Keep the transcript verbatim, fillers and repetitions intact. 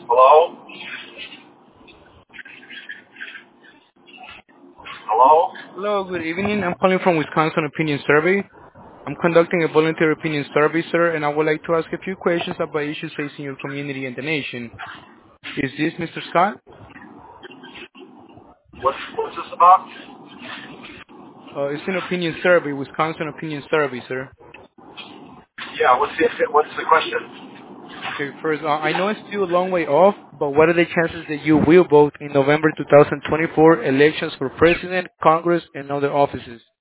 Hello? Hello? Hello, good evening. I'm calling from Wisconsin Opinion Survey. I'm conducting a volunteer opinion survey, sir, and I would like to ask a few questions about issues facing your community and the nation. Is this Mister Scott? What's, what's this about? Uh, it's an opinion survey, Wisconsin Opinion Survey, sir. Yeah, what's the, what's the question? Okay, first, uh, I know it's still a long way off, but what are the chances that you will vote in November two thousand twenty-four elections for president, Congress, and other offices?